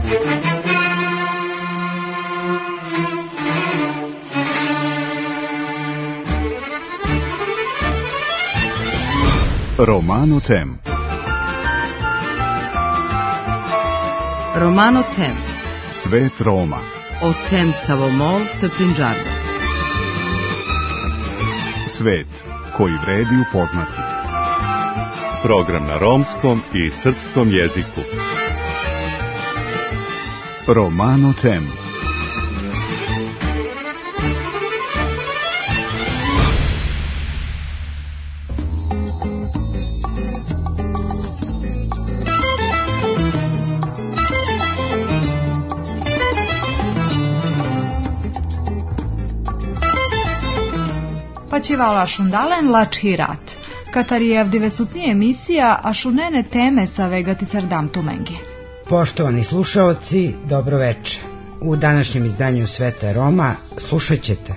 Romano Tem. Romano Tem. Svet Roma. O Tem Savomol te Prinđardo. Svet koji vredi upoznati. Program na romskom i srpskom jeziku. Romano Tem. Pačivala šundalen lači rat. Katarijev divesutnije emisija, a šunene teme sa vegaticar dam tumenge. Poštovani slušaoci, dobro veče. U današnjem izdanju Sveta Roma slušat ćete.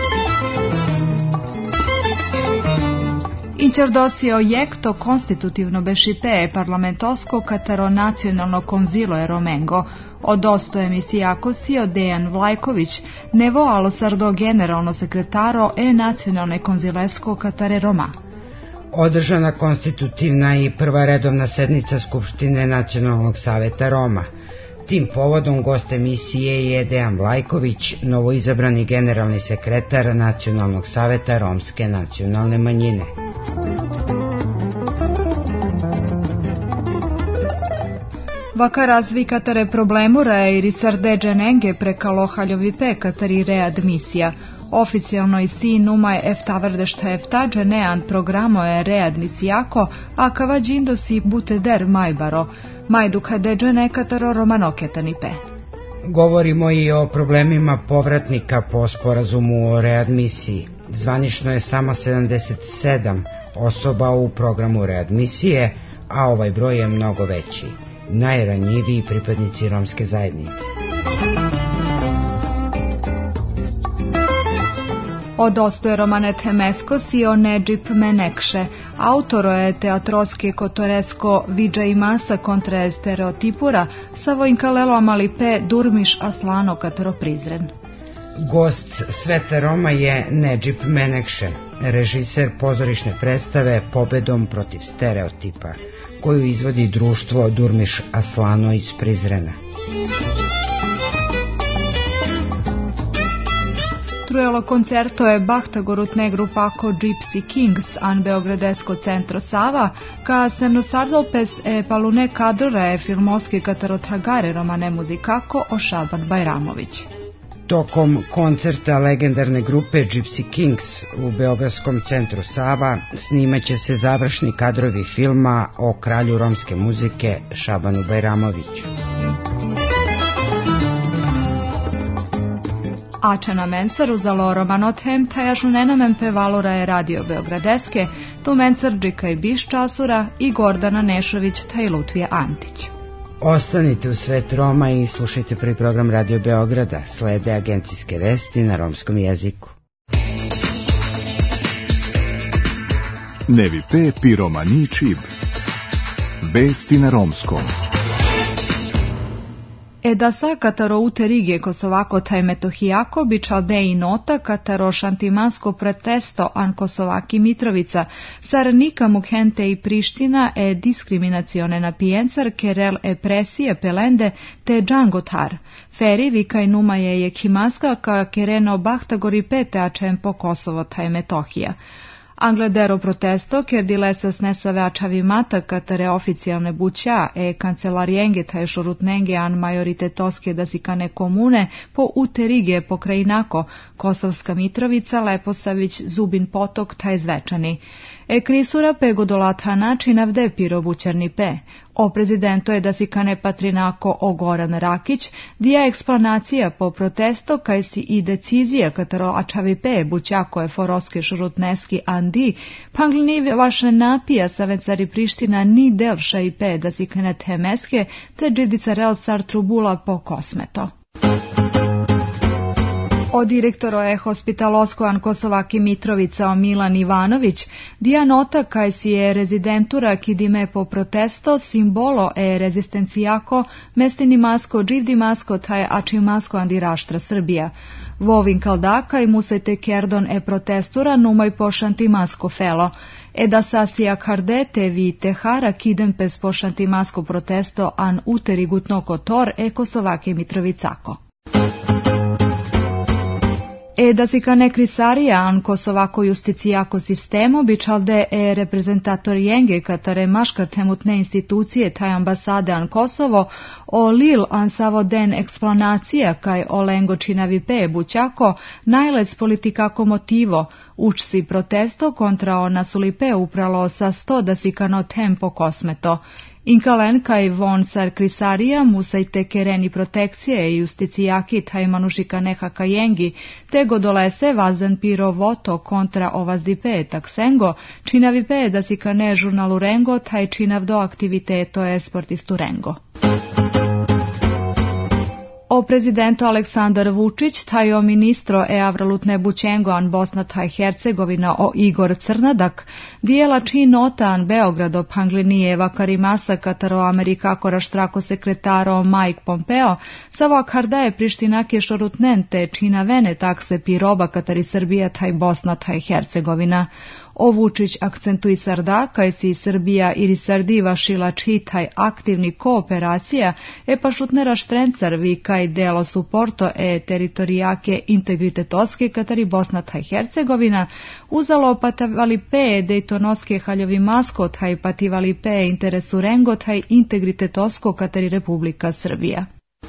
Interdosio jekto konstitutivno bešipe parlamentosko kataro nacionalno konzilo je Romengo. Od osto emisijako sio Dejan Vlajković, nevo alo sardo generalno sekretaro nacionalne konzilesko katare Roma. Održana konstitutivna i prva redovna sednica Skupštine Nacionalnog saveta Roma. Tim povodom gost emisije je Dejan Vlajković, novoizabrani generalni sekretar Nacionalnog saveta romske nacionalne manjine. Vaka razvikatare problemura i risardeđe nenge prekalo haljovi pekatari readmisija. Oficijalno i si numaj eftavrdešta eftađe nean programo je readmisijako, a kavađindosi buteder majbaro. Majduka deđe nekataro romanoketanipe. Govorimo i o problemima povratnika po sporazumu o readmisiji. Zvanično je samo 77 osoba u programu readmisije, a ovaj broj je mnogo veći. Najranjiviji pripadnici romske zajednice. Od ostoje Romane Temesko sio Nedžip Menekše. Autoro je teatroske kotoresko Vidža i masa kontra stereotipura sa vojnkalelo amalipe Durmiš Aslano katero Prizren. Gost Sveta Roma je Nedžip Menekše, režiser pozorišne predstave Pobedom protiv stereotipa, koju izvodi društvo Durmiš Aslano iz Prizrena. Trujelo koncerto je Bahtagorutne grupako Gypsy Kings an Beogradesko centro Sava, ka semnosardopes palune kadrora je filmoski katarotragare Romane muzikako o Šaban Bajramović. Tokom koncerta legendarne grupe Gypsy Kings u Beogradskom centru Sava snimaće se završni kadrovi filma o kralju romske muzike Šabanu Bajramoviću. Ačana Mensaru zalo Romanotem tajažu nenamen pevalora je radio Beogradeske, tu Mensar Džika i Biš Časura i Gordana Nešović taj Lutvije Antić. Ostanite u Svet Roma i slušajte prvi program Radio Beograda. Slede agencijske vesti na romskom jeziku. Nevipe pi romani čib. Vesti na romskom. Da sa kataro uterige kosovako taj metohijako bi čaldeji nota kataro šantimansko protesto an Kosovaki Mitrovica sar nika mukhente i Priština diskriminacione na pijencar kerel presije pelende te džangotar. Feri vikaj numa je kimaska ka kereno bahtagori pete ačem po Kosovo taj metohija. Angledero protesto, ker dilesa snesave ačavi mata katare oficijalne buća kancelarienge taj šorutnenge an majoritetoske dasikane komune po uterige pokrajinako Kosovska Mitrovica, Leposavić, Zubin Potok taj zvečani. Krisura pegodolata način avde piro bućarni pe. O prezidento je dasikane patrinako o Goran Rakić, dija eksplanacija po protesto kaj si i decizija kataro ačavi pe bućako je foroske šurutneski andi, panglini vaše napija sa vencari Priština ni delša i pe dasikane temeske te džidica rel sar trubula po kosmeto. O direktoro je hospitaloskoan Kosovaki Mitrovica Milan Ivanović, dia nota kaj si je rezidentura kidime po protesto simbolo e rezistencijako mestini masko dživdi masko taj ači masko andiraštra Srbija. Vovin kaldaka i musajte kerdon e protestura numaj pošanti masko felo. E da sasija kardete vi tehara kidem pes pošanti masko protesto an uteri gutno kotor e Kosovake Mitrovicako. E da si ka nekrisarija an Kosovako justicijako sistemo bičalde e reprezentator jenge katare maškartemutne institucije taj ambasade an Kosovo o lil an savoden eksplanacija kaj olengo činavi pe bućako najlez politikako motivo učsi protesto kontra ona sulipe upralo sa 100 da si kano tempo kosmeto. Inkalen kaj von sar krisarija musajte kereni protekcije i justicijaki taj manušika neha kajengi, te godolese vazen piro voto kontra ovazdipe taksengo, činavi pe da si kane žurnalu rengo taj činav do aktiviteto esportistu rengo. O prezidentu Aleksandar Vučić, taj o ministro Avralutne Bućengo an Bosna taj Hercegovina o Igor Crnadak, dijela či nota an Beogrado Panglinijeva Karimasa kataro Amerikako raštrako sekretaro Mike Pompeo, savo kardaje Prištinake šorutnente čina vene takse piroba katari Srbija taj Bosna taj Hercegovina. O Vučić akcentui sarda, kaj si Srbija ili sardiva šila čitaj aktivni kooperacija, e pa šutnera štrencar vi kaj delo suporto e teritorijake integritetoske katari Bosna taj Hercegovina, uzalo patavali pe dejtonoske haljovi masko taj pativali pe interesu rengo taj integritetosko katari Republika Srbija.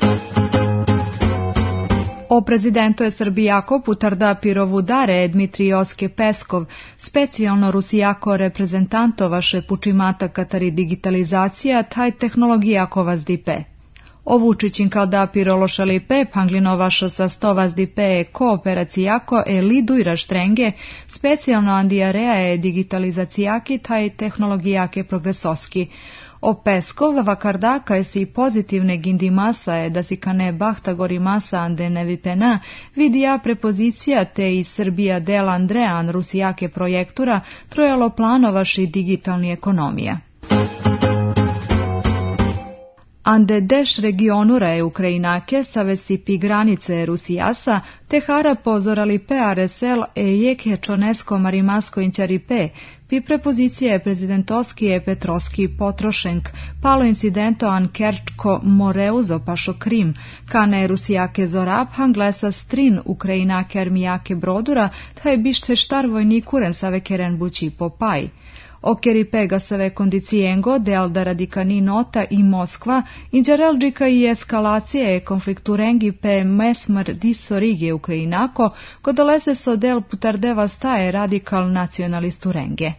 O prezidentu je Srbijako putarda pirovudare Dmitrijoske Peskov, specijalno Rusijako reprezentantovaše pučimata katari digitalizacija taj tehnologijako vazdipe. O Vučićin kao da pirološalipe panglinovašo sa 100 vazdipe kooperacijako e lidujra štrenge, specijalno andijarea je digitalizacijaki taj tehnologijake progresoski. O Peskov vakardaka je si pozitivne gindimasa je da si kane bahtagori masa ande nevipena vidija prepozicija te i Srbija del Andrean Rusijake projektura trojalo planovaši digitalni ekonomija. Ande deš regionura je Ukrajinake savesi pi granice Rusijasa, te hara pozorali pe aresel e jeke čonesko marimasko inćaripe, pi prepozicije prezidentoski je Petroski potrošenk, palo incidento an Kerčko moreuzo pašo Krim, kane Rusijake zorab hanglesa strin Ukrajinake armijake brodura, taj bište štar vojnikuren save keren bući popaj. Okeri save kondicijengo del da radikani nota i Moskva, inđarelđika i eskalacije konflikturengi pe mesmar disorige Ukrajinako, kodolese so del putardeva staje radikal nacionalistu renge.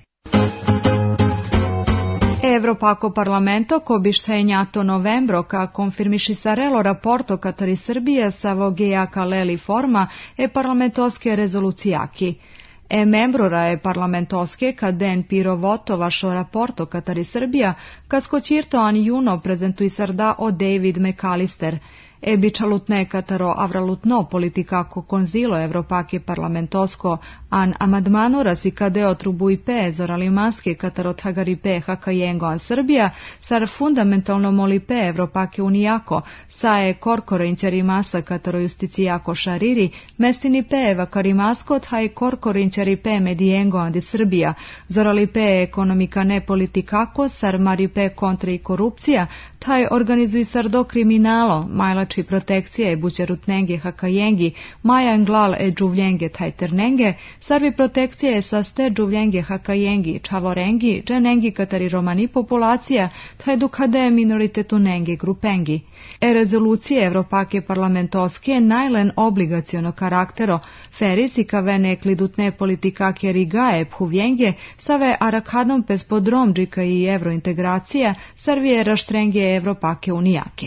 Evropako parlamento ko bištenjato novembro ka konfirmiši sarelo raporto katari Srbije sa vogeja kaleli forma e parlamentoske rezolucijaki. E membrora je parlamentoske kad den pirovoto vašo raporto katari Srbija, kad skočirto an juno prezentui sarda o David McAllister. E bičalutne kataro avralutno politikako konzilo Evropake parlamentosko an amadmanora si kadeo trubui pe zorali maske kataro tagari pe hakajengo an Srbija, sar fundamentalno moli pe Evropake unijako, sa je korkore inćari masa kataro justicijako šariri, mestini pe vakarimasko taj korkore inćari pe medijengo andi Srbija, zorali pe ekonomika ne politikako, sar mari pe kontra i korupcija, taj organizuj sardo kriminalo, majlači protekcije bućerutnenge hakajengi, maja englal e džuvljenge taj ternenge, sarvi protekcije sa ste džuvljenge hakajengi, čavorengi, dženengi katari romani populacija, taj dukade minoritetu nenge grupengi. E rezolucije Evropake parlamentoske najlen obligaciono karaktero, ferisi kavene klidutne politikake rigaje phuvjenge, save arakadom pes podromđika i evrointegracija, sarvije raštrenge Evropake unijake.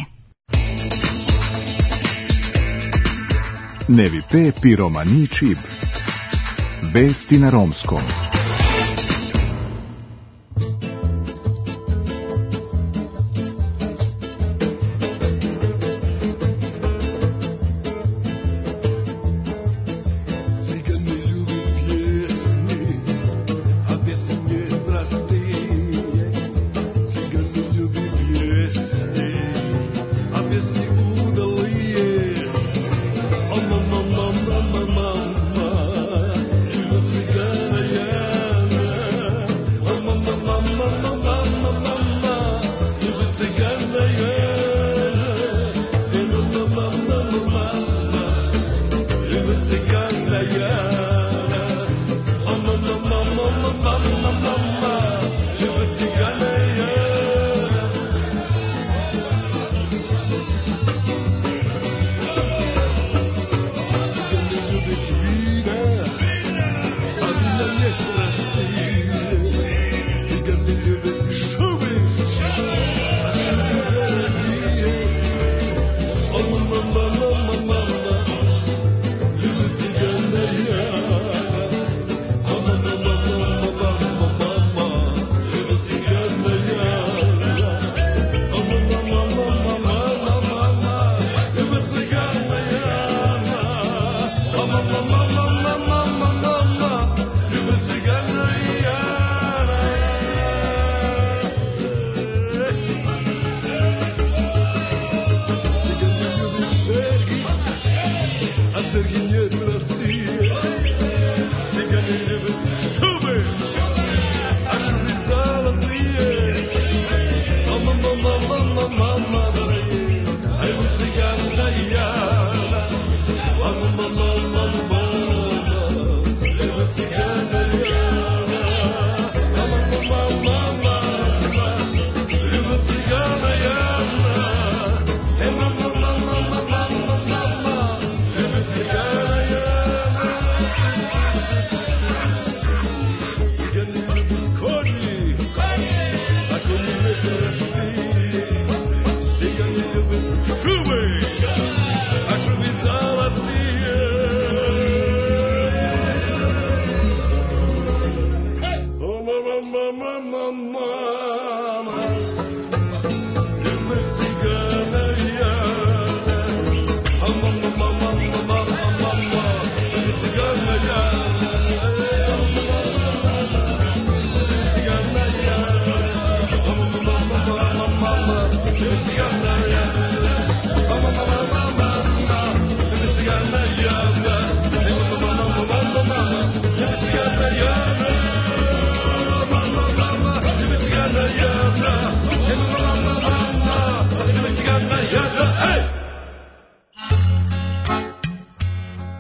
Nevi pe piromani čib. Vesti na romskom.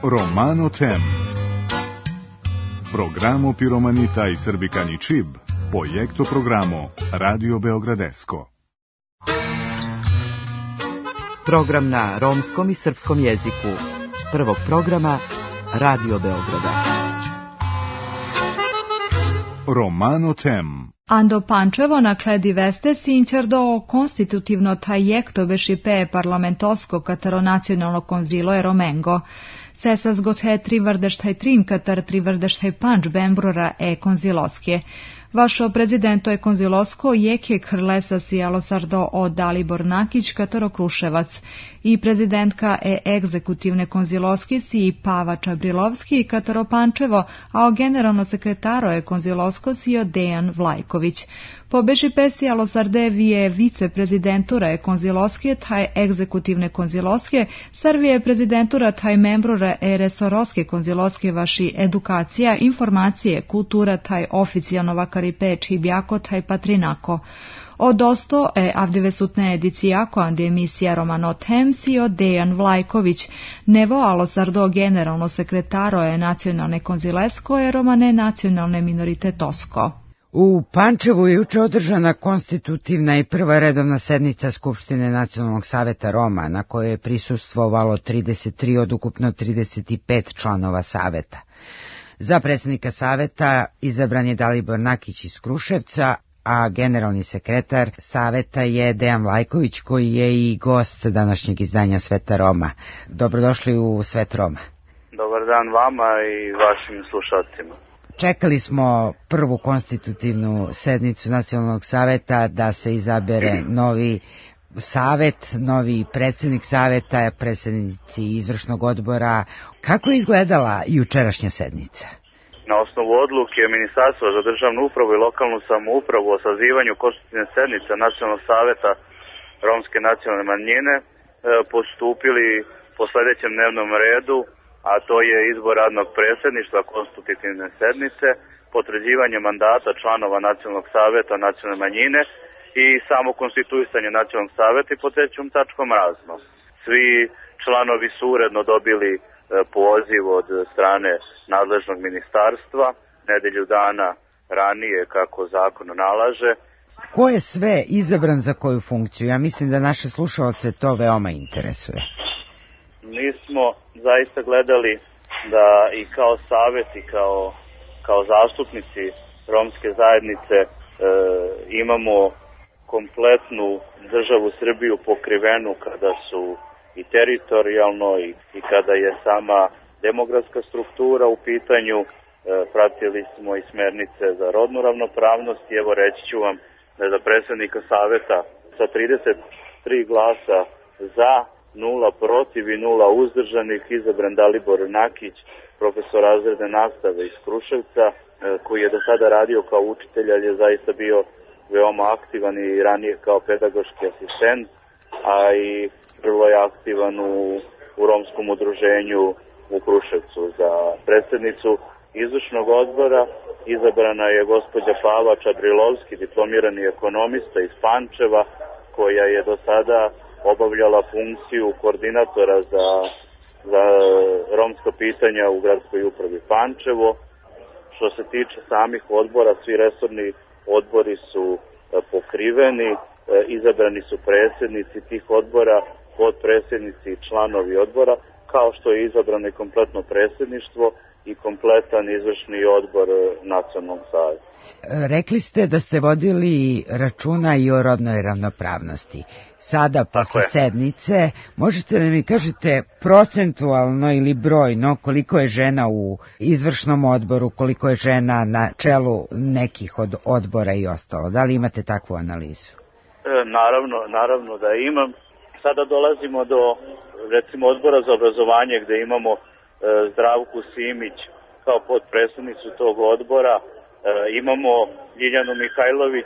Romano Tem. Programo Piromanita i Srbikani Čib, projekto programo Radio Beogradesko. Program na romskom i srpskom jeziku. Prvog programa Radio Beograda. Romano Tem. Ando Pančevo nakledi veste sinčerdo konstitutivno tajekto bešipe parlamentosko katero nacionalno konzilo Romengo. Sesas gothe trivrdeštaj trim katar trivrdeštaj panč bembrora konziloske. Vašo prezidento konzilosko jeke krlesa sijalo sardo o Dalibor Nakić katero Kruševac i prezidentka egzekutivne konziloske si Pava Čabrilovski katero Pančevo, a o generalno sekretaro konzilosko si Dejan Vlajković. Po bešipe sijalo sarde vije viceprezidentura konziloske taj egzekutivne konziloske, sarvije prezidentura taj membrora resoroske konziloske vaši edukacija, informacije, kultura taj oficijalno vakaripe čibjako taj patrinako. Od osto avdive sutne edicijako andi emisija Romano Tem sio Dejan Vlajković, nevo alo sardo generalno sekretaro nacionalne konzilesko romane nacionalne minoritetosko. U Pančevu je juče održana konstitutivna i prva redovna sednica Skupštine Nacionalnog saveta Roma, na kojoj je prisustvovalo 33 od ukupno 35 članova saveta. Za predsjednika saveta izabran je Dalibor Nakić iz Kruševca, a generalni sekretar saveta je Dejan Vlajković, koji je i gost današnjeg izdanja Sveta Roma. Dobrodošli u Svet Roma. Dobar dan vama i vašim slušalcima. Čekali smo prvu konstitutivnu sednicu Nacionalnog saveta da se izabere novi savet, novi predsjednik saveta, predsjednici izvršnog odbora. Kako je izgledala jučerašnja sednica? Na osnovu odluke Ministarstva za državnu upravu i lokalnu samoupravu o sazivanju konstitutivne sednice Nacionalnog saveta romske nacionalne manjine postupili po sljedećem dnevnom redu, a to je izbor radnog predsjedništva konstitutivne sednice, potvrđivanje mandata članova Nacionalnog saveta nacionalne manjine i samo konstituisanje Nacionalnog saveta i pod trećom tačkom razno. Svi članovi su uredno dobili poziv od strane nadležnog ministarstva nedelju dana ranije kako zakon nalaže. Ko je sve izabran za koju funkciju? Ja mislim da naše slušalce to veoma interesuje. Mi smo zaista gledali da i kao savjet i kao zastupnici romske zajednice imamo kompletnu državu Srbiju pokrivenu kada su i teritorijalno i kada je sama demografska struktura u pitanju. Pratili smo i smernice za rodnu ravnopravnost i evo reći ću vam da je za predsjednika savjeta sa 33 glasa za, 0 protiv i 0 uzdržanih izabran Dalibor Nakić, profesor razredne nastave iz Kruševca, koji je do sada radio kao učitelj, ali je zaista bio veoma aktivan i ranije kao pedagoški asistent, a i vrlo je aktivan u romskom udruženju u Kruševcu. Za predsjednicu izvršnog odbora izabrana je gospođa Pava Čabrilovski, diplomirani ekonomista iz Pančeva, koja je do sada obavljala funkciju koordinatora za romska pitanja u gradskoj upravi Pančevo. Što se tiče samih odbora, svi resorni odbori su pokriveni, izabrani su predsjednici tih odbora, potpredsjednici i članovi odbora, kao što je izabrano i kompletno predsjedništvo i kompletan izvršni odbor Nacionalnog saveta. Rekli ste da ste vodili računa i o rodnoj ravnopravnosti. Sada, posle sednice, možete li mi kažete procentualno ili brojno koliko je žena u izvršnom odboru, koliko je žena na čelu nekih od odbora i ostalo? Da li imate takvu analizu? Naravno da imam. Sada dolazimo do, recimo, odbora za obrazovanje gdje imamo Zdravku Simić kao potpredsjednicu tog odbora. Imamo Ljiljanu Mihajlović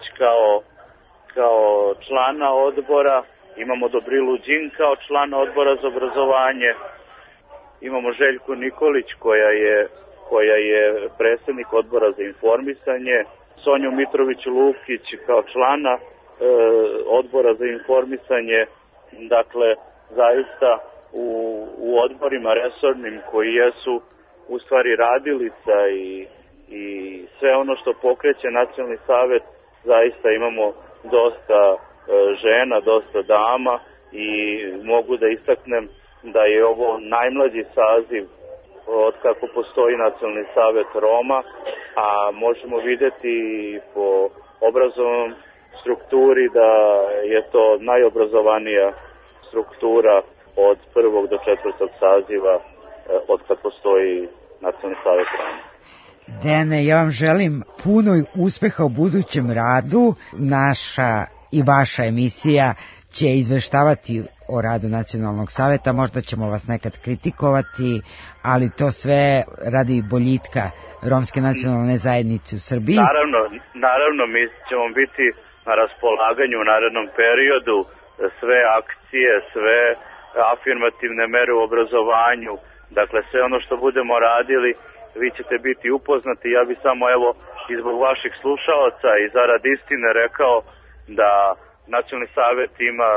kao člana odbora, imamo Dobrilu Đin kao člana odbora za obrazovanje, imamo Željku Nikolić koja je predsjednik odbora za informisanje, Sonju Mitrović-Lukić kao člana odbora za informisanje. Dakle, zaista u odborima resornim koji jesu u stvari radilica i sve ono što pokreće Nacionalni savet, zaista imamo dosta žena, dosta dama i mogu da istaknem da je ovo najmlađi saziv od kako postoji Nacionalni savet Roma, a možemo vidjeti po obrazovnom strukturi da je to najobrazovanija struktura od 1. do 4. saziva od kad postoji Nacionalni savet Roma. Dejane, ja vam želim puno uspeha u budućem radu. Naša i vaša emisija će izveštavati o radu Nacionalnog saveta, možda ćemo vas nekad kritikovati, ali to sve radi boljitka romske nacionalne zajednice u Srbiji. Naravno, mi ćemo biti na raspolaganju u narednom periodu, sve akcije, sve afirmativne mere u obrazovanju, dakle sve ono što budemo radili, vi ćete biti upoznati. Ja bih samo i zbog vaših slušalaca i zarad istine rekao da Nacionalni savet ima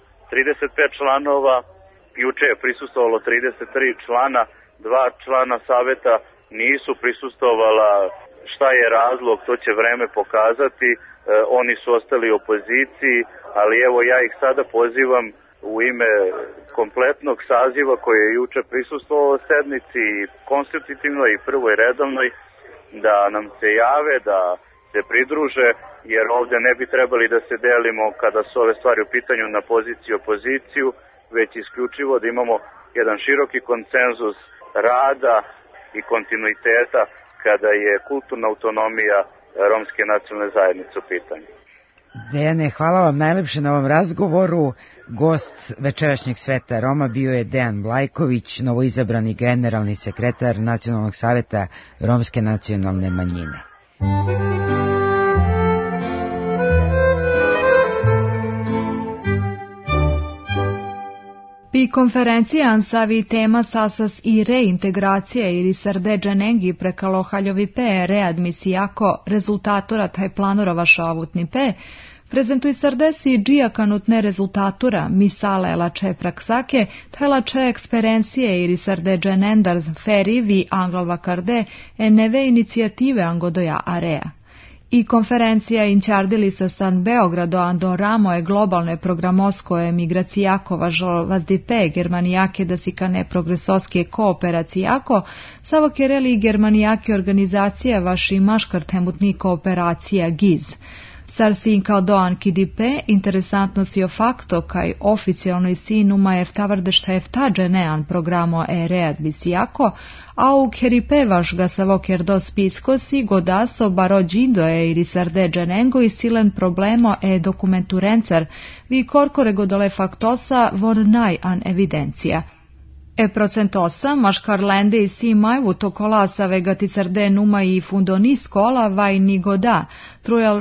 35 članova, juče je prisustvovalo 33 člana, 2 člana saveta nisu prisustvovala. Šta je razlog, to će vreme pokazati, oni su ostali u opoziciji, ali ja ih sada pozivam u ime kompletnog saziva koji je juče prisustvovao sednici konstitutivnoj i prvoj redovnoj, da nam se jave, da se pridruže, jer ovde ne bi trebali da se delimo kada su ove stvari u pitanju na poziciju i opoziciju, već isključivo da imamo jedan široki konsenzus rada i kontinuiteta kada je kulturna autonomija romske nacionalne zajednice u pitanju. Dejane, hvala vam najlepše na ovom razgovoru. Gost večerašnjeg Sveta Roma bio je Dejan Blajković, novoizabrani generalni sekretar Nacionalnog saveta romske nacionalne manjine. Pi konferencijan savi tema sasas i reintegracija ili srdeđe nengi prekalo haljovi pe readmisijako rezultatora taj planurova šavutni pe, prezentuj srdesi džijakanutne rezultatura misale lače praksake, taj lače eksperencije ili srdeđe nendar feri vi anglova karde e neve inicijative angodoja area. I konferencija inčardili sa San Beogrado ando ramo je globalne programosko emigracijako važo vazdipe germanijake da si kane progresoske kooperacijako, savo kereli germanijake organizacija vaši maškartemutni kooperacija GIZ. Sarsin kao doan kidipe, interesantno si o fakto kaj oficijalno i sinuma eftavrdešta eftađe nean programo readmisijako, a u keripe vaš ga savo kerdo spisko si godaso baro džindo ili sardeđe nengo i silen problemo dokumenturencer, vi korkore godole faktosa von naj an evidencija. Procentosa, maškarlende i si majvu tokolasa vegati srde numa i fundonis kola vaj ni goda, trujal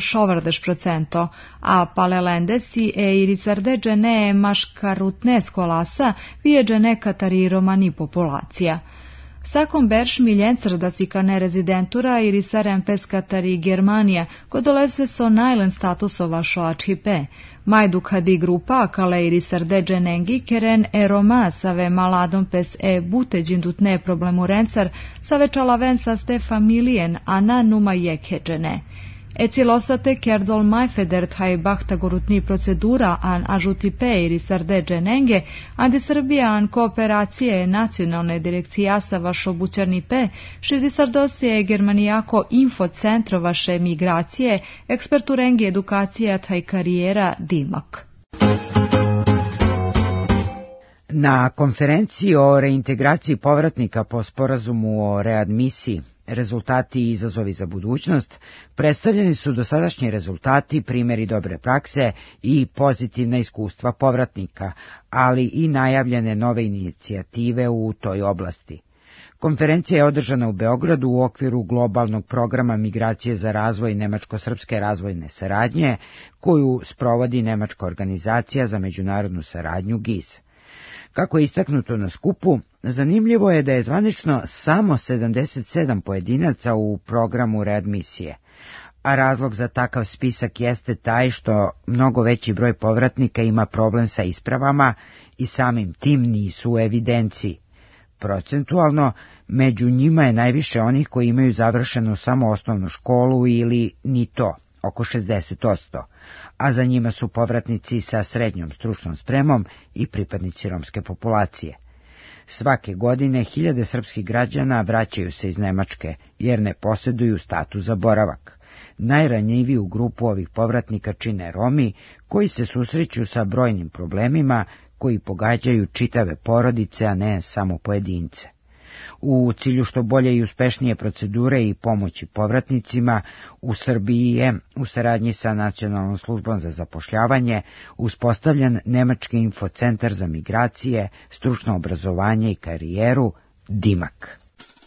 60%, a palelende si iri srde džene maškarutne skolasa vije džene katari romani populacija. Sakom berš miljencer da si kane rezidentura ili sarem peskatari Germanija, kodoleze so najlen statusova šoačipe. Majdu kadi grupa kale ili srdeđe nengi keren roma save maladom pes buteđindutne problemu rencar save čalaven sa ste familijen ana numa jekeđene. Cilosate kerdol majfeder taj bahtagorutni procedura an ažutipe ili srdeđe nenge, andi Srbija an kooperacije nacionalne direkcijasa vaš obućarni pe, širdi sardosije germanijako infocentro vaše migracije, ekspertu rengi edukacija taj karijera dimak. Na konferenciji o reintegraciji povratnika po sporazumu o readmisiji, rezultati i izazovi za budućnost, predstavljeni su dosadašnji rezultati, primjeri dobre prakse i pozitivna iskustva povratnika, ali i najavljene nove inicijative u toj oblasti. Konferencija je održana u Beogradu u okviru globalnog programa Migracije za razvoj Nemačko-srpske razvojne saradnje, koju sprovodi Nemačka organizacija za međunarodnu saradnju GIZ. Kako je istaknuto na skupu, zanimljivo je da je zvanično samo 77 pojedinaca u programu readmisije, a razlog za takav spisak jeste taj što mnogo veći broj povratnika ima problem sa ispravama i samim tim nisu u evidenciji. Procentualno, među njima je najviše onih koji imaju završenu samo osnovnu školu ili ni to, oko 60%, a za njima su povratnici sa srednjom stručnom spremom i pripadnici romske populacije. Svake godine hiljade srpskih građana vraćaju se iz Nemačke jer ne posjeduju status za boravak. Najranjiviju grupu ovih povratnika čine Romi koji se susreću sa brojnim problemima koji pogađaju čitave porodice, a ne samo pojedince. U cilju što bolje i uspešnije procedure i pomoći povratnicima, u Srbiji je, u saradnji sa Nacionalnom službom za zapošljavanje, uspostavljen Nemački infocentar za migracije, stručno obrazovanje i karijeru, DIMAK.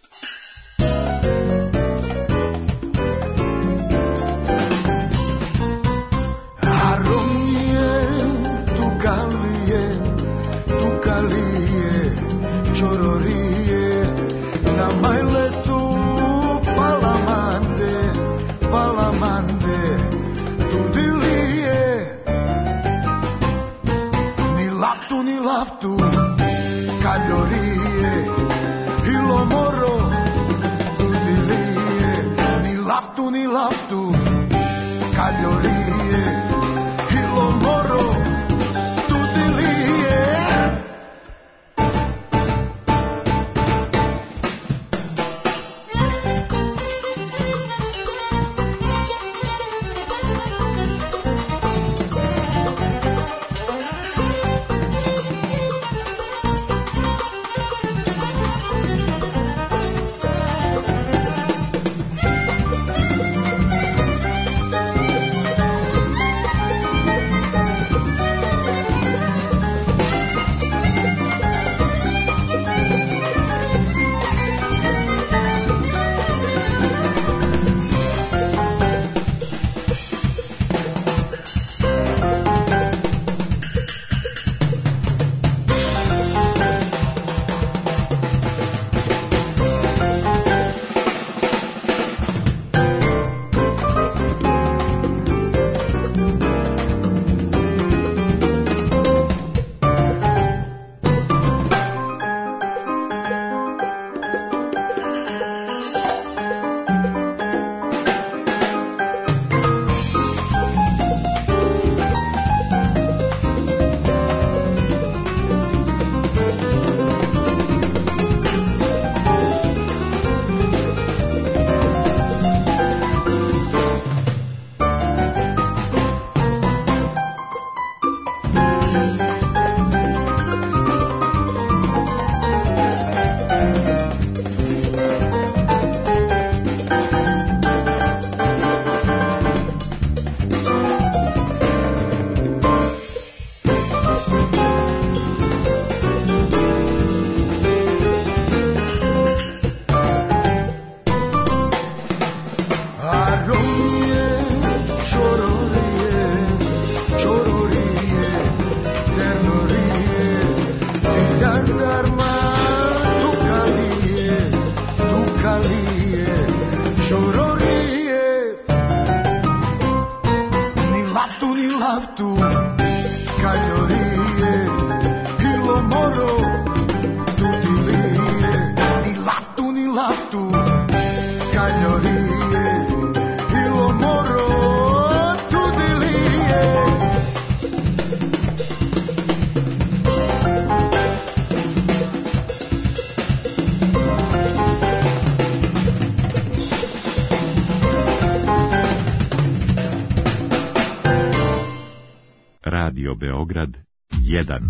Radio Beograd 1.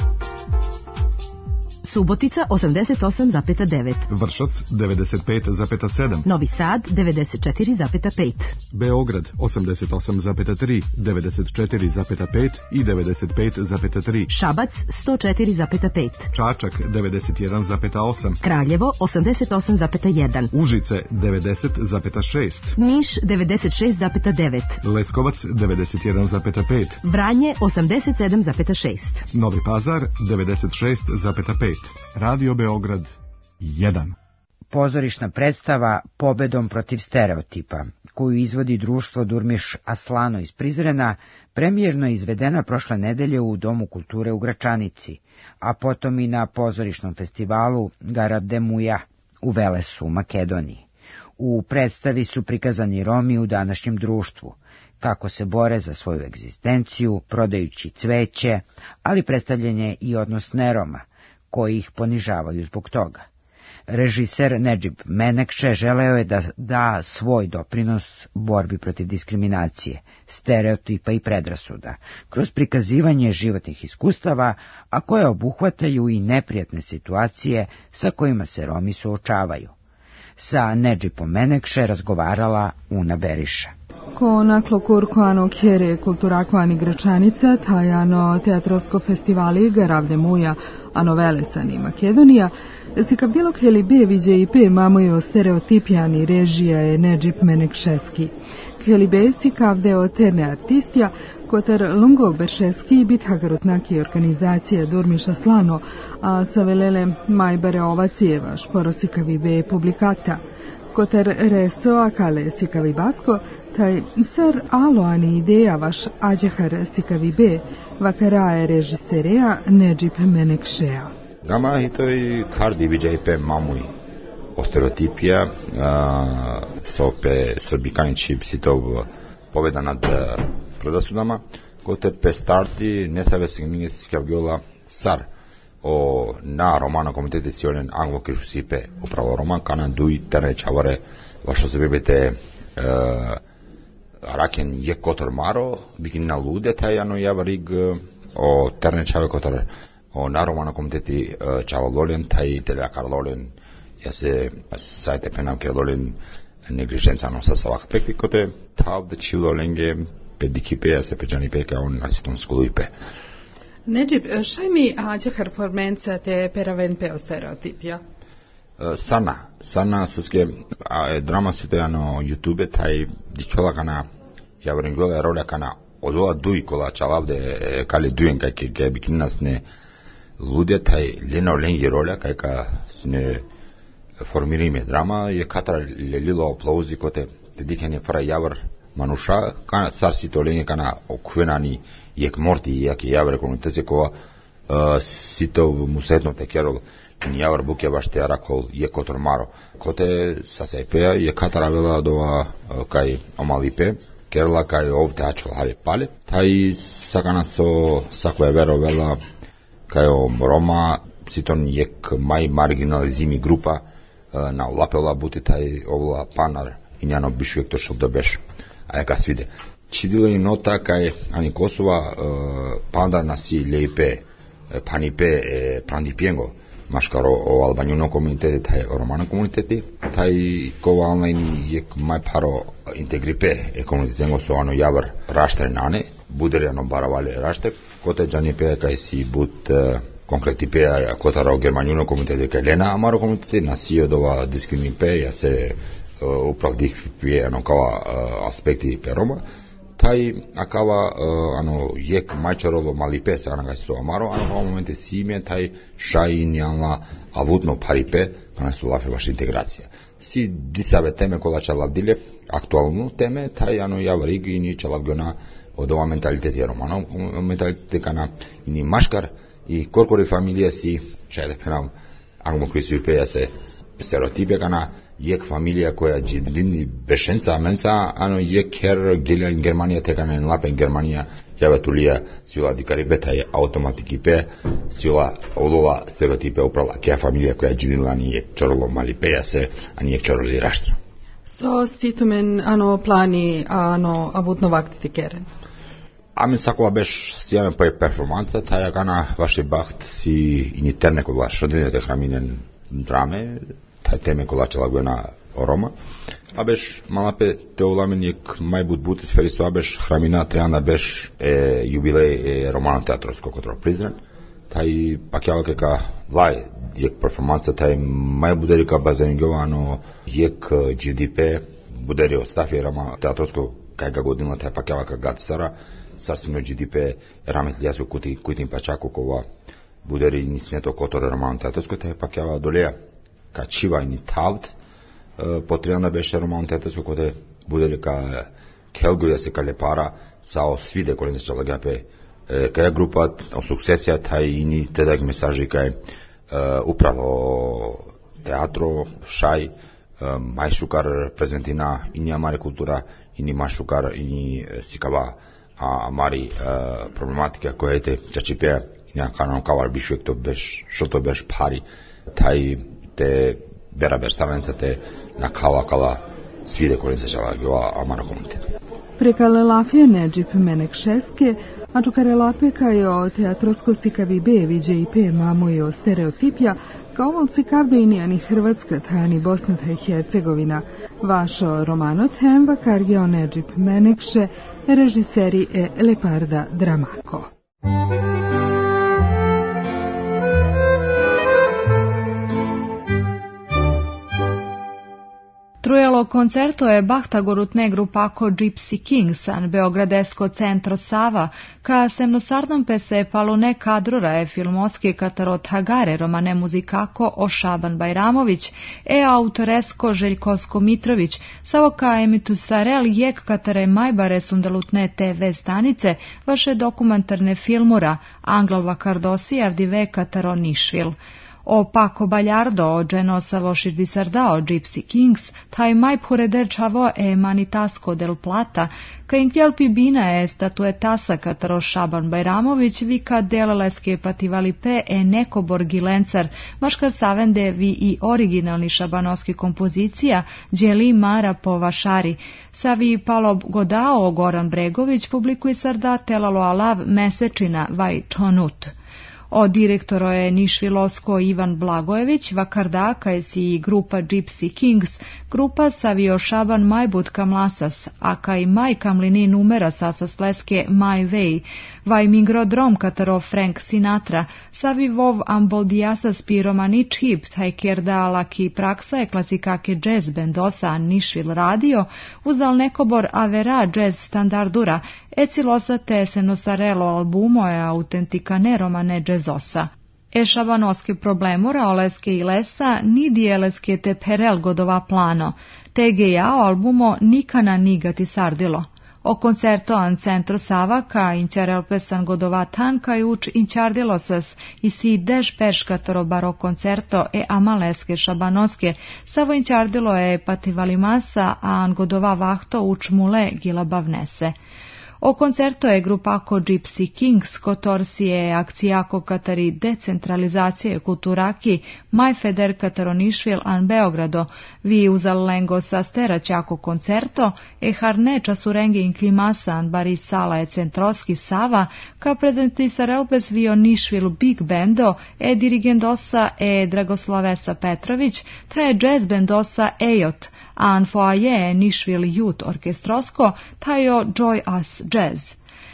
Subotica 88,9. Vršac 95,7. Novi Sad 94,5. Beograd 88,3, 94,5 i 95,3. Šabac 104,5. Čačak 91,8. Kraljevo 88,1. Užice 90,6. Niš 96,9. Leskovac 91,5. Vranje 87,6. Novi Pazar 96,5. Radio Beograd 1. pozorišna predstava Pobedom protiv stereotipa, koju izvodi društvo Durmiš Aslano iz Prizrena, premijerno je izvedena prošle nedelje u Domu kulture u Gračanici, a potom i na pozorišnom festivalu Garabdemuja u Velesu, u Makedoniji. U predstavi su prikazani Romi u današnjem društvu, kako se bore za svoju egzistenciju, prodajući cveće, ali predstavljen je i odnos neroma, koji ih ponižavaju zbog toga. Režiser Nedžib Menekše želeo je da da svoj doprinos borbi protiv diskriminacije, stereotipa i predrasuda, kroz prikazivanje životnih iskustava, a koje obuhvataju i neprijatne situacije sa kojima se Romi suočavaju. Sa Nedžibom Menekše razgovarala Una Beriša. Ko naklo kurkoano kjere kulturakoani Gračanica, tajano teatrosko festivali Garabdemuja, ano Velesani Makedonija, si kap bilo kjeli be viđe i pe mamojo stereotipjani režija je Nedžib Menekšeski. Kjeli be si kav deo terne artistija, kotar Lungo Beršeski bithagarutnaki organizacija Durmiš Aslano, a sa velele majbare ovacijeva šporosikavi be publikata. Kotar reso akale sikavi basko, taj ser aloani ideja vaš ađehar sikavi be, vakarae režiserea Nedžib Menekšea. Gama hitoi kardi viđajpe mamuj o stereotipija, sope srbikanići sitov poveda nad predasudama, kote pe starti nesavesig ministriskav gjola sar o na romano komitete sionen anglo krišusipe upravo roman kana dui terne čavare vašo se bebete raken je kotor maro bikin na lude tajano javarig o terne čave kotor o na romano komiteti čava lolen taj teljakar lolen ja se sajte penam ke lolen negrižencano sa savak spekti kote tav da čilo lenge pedikipe ja se peđani peka on nasitom skuluipe. Nedžib, šaj mi ađehar formenca te peraven peo stereotipja? Sana saske drama svitajano YouTube taj dikjola kana javrengola rola kana odola duj kola čalavde kali dujen kaj ke bikinas ne lude taj leno lengi rola kaj ka sne formirime drama je katra lelilo aplauzi kote te dikene fara javr manuša kana sarsi to lengi kana okvenani jek morti jak javre komunitese kova sito musetno te kerol ni javr buke baš te arakol je kotor maro kote sasaipeja je katara vela dova kaj omalipe kerla kaj ovte achol hale pale taj sakana so sakve vero vela kaj Roma siton jek mai marginalizimi grupa na lapela buti taj ovla panar injano bišujek to šel dobeš a jaka svide Čidilo i nota kaj ani Kosova pandar nasi leipe panipe prandipiengo maškaro o albanjuno komuniteti taj romano komuniteti taj kova online jek mai paro integripe komunitetengo so ano javr raštre nane budere ano baravale raštek kote džanipe kaj si but konkreti pe kotaro germanjuno komuniteti kaj lena amaro komuniteti nasio dova diskriminipe ja se upravdih pije ano kao aspekti pe Roma taj akava ano jek majčarolo malipe sa anaga sto amaro ano momente sime taj šajinjala avutno paripe kana su lafe baš integracija si disave teme kola čalavdile aktualnu teme taj ano javrig i ni čalavgona od ova mentaliteti romano mentaliteti kana ni maškar i korkori familija si čele penam anglo krisupe ja se stereotipe kana jek familija koja džidini bešenca menca ano jek her gilja in Germanija tekana in lape in Germanija jave tulija sila di karibeta je automatiki pe sila olola stereotipe uprala kja familija koja džidila ni jek čorolo mali peja se ani jek čoroli raštra so situmen ano plani ano abutno vaktiti keren Amin sakova beš sjamen pa je performanca taja kana vaše baht si initerne kod vaš rodine te hraminen drame taj teme kolačala gojena Roma. Abeš malape te ulamen jek majbut butis feristo abeš hramina treana beš jubilej romana teatrosko kotro Prizren. Taj pakjava keka vlaj jek performanca taj majbuderi ka bazengovano jek GDP buderi ostafi rama teatrosko kaj ga godina taj pakjava ka gatsara sarsino GDP ramet liasko kutin pačaku kova buderi nisneto kotro romana teatrosko taj pakjava doleja Чива и Тавд, потребна беше роман театърско, коде буде ка Келгурија се калепара сао свиде кој не чала гапе кај група о суксесија тај и ни тедак месажи кај управо театро шај мајшукар презентина и ни амари култура и ни мајшукар и ни сикава амари проблематика која ете чачипеа и някакано кавар бишуек то беш шото беш пари тај те бера берставенца те на кала свиде кој се чала геа амара комунитет. Prekalelafije Nedžip Menekšeske, a čukarelape kajo teatrosko sikavi beviđe i pe mamujo stereotipja, kao ovog sikavde inijani Hrvatska, tani Bosna i Hercegovina. Vašo romanot hemva kargeo Nedžip Menekše, režiseri e Leparda Dramako. Trujelo koncerto je Bahtagorutne grupako Gypsy Kings, an Beogradesko centro Sava, ka semnosardom pese palune kadrora je filmoski katarot Hagare romane muzikako o Šaban Bajramović, e autoresko Željkosko Mitrović, savo ka emitu sarel jek katare majbare sundalutne TV stanice, vaše dokumentarne filmura, Anglova Kardosi avdive kataro Nišvil. O Paco Ballardo, o Genosavo Širdisardao, Gypsy Kings, taj mai purederčavo e Manitasco del Plata, ka inkelpi bina e statuetasa kataro Šaban Bajramović, vika delaleske pativalipe e neko borgilencar, maškar savende vi i originalni šabanoski kompozicija, djeli Mara Povašari, savi Palo Godao, Goran Bregović, publikuje sarda telalo alav mesečina vaj čonut. O direktoro je Nišvilosko Ivan Blagojević, vakardaka je si grupa Gypsy Kings, grupa savio Šaban Majbutka Mlasas, a kaj maj kamlini numera sasas leske Maj Vej, vaj mingrodrom kataro Frank Sinatra, savi vov amboldiasas piromanič hip, taj kerda laki praksa je klasikake jazz bendosa Nišvil radio, uzal nekobor avera jazz standardura, ecilosa te senosarelo albumo je autentikane romane jazzosa. E šabanoske problemora oleske i lesa ni dijeleske te perel godova plano, tege jao albumo nikana nigati sardilo. O koncerto an centro Sava ka inčarel pesan godova tan ka uč inčardilo sas i si dež peškatoro baro koncerto e amaleske šabanoske, savo inčardilo je pativali masa a an godova vahto uč mule gila bavnese. O koncerto je grupako Gypsy Kings, kotorsije akcijako katari decentralizacije kulturaki, Majfeder kataronišvil an Beogrado, vi uzalengo sa steraćako koncerto, e harne časurenge inklimasa an bari sala e centroski Sava, ka prezenti sarelbes vio Nišvil Big Bando, e dirigendosa e Dragoslavesa Petrović, ta je jazz bendosa Ejot, an foaje Nišvil Youth Orkestrosko, tajo Joy Us Jazz.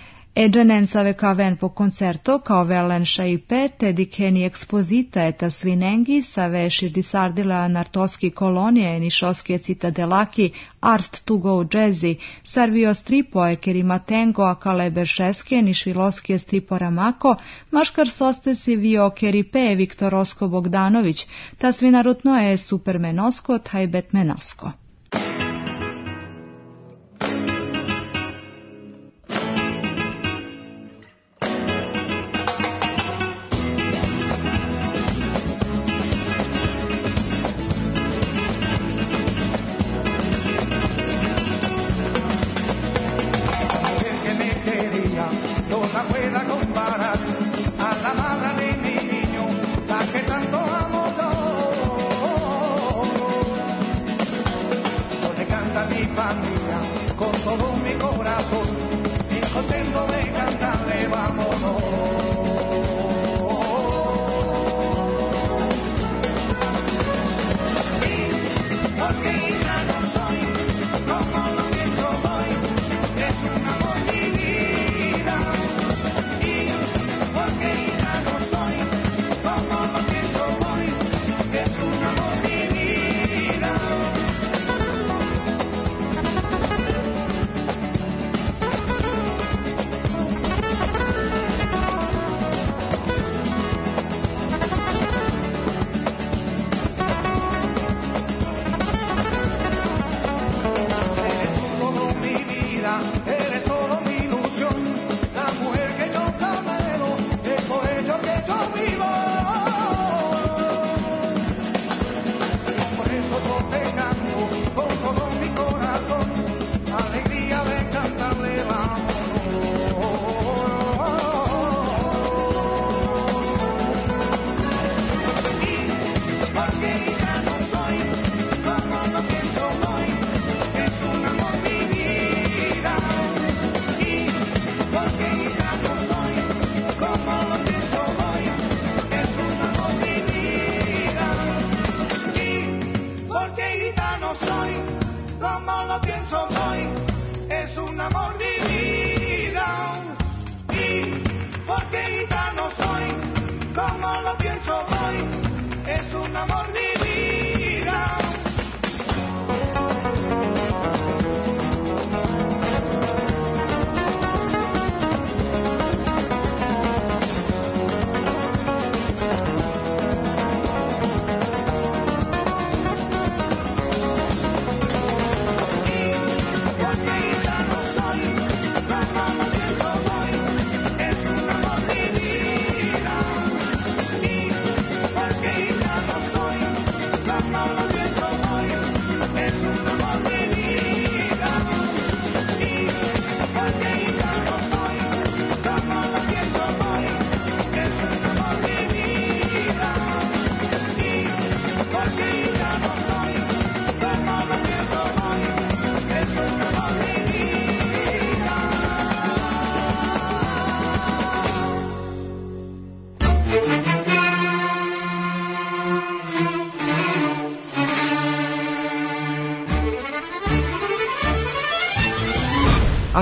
Eđenen save kaven po koncerto kao velenša i pete dikeni ekspozita eta svinengi save širdisardila nartoski kolonije nišoske citadelaki art to go jazzy sarvio stripo ekerimatengo akale beršeske nišviloske striporamako maškar sostesi vio keripe Viktorosko Bogdanović ta svinarutno je supermenosko taj betmenosko.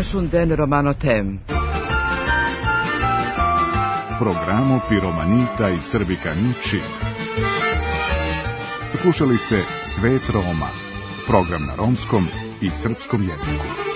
Ashunden romanotem. Programo Piromanita i Srbikani Čib. Slušali ste Svet Roma, program na romskom i srpskom jeziku.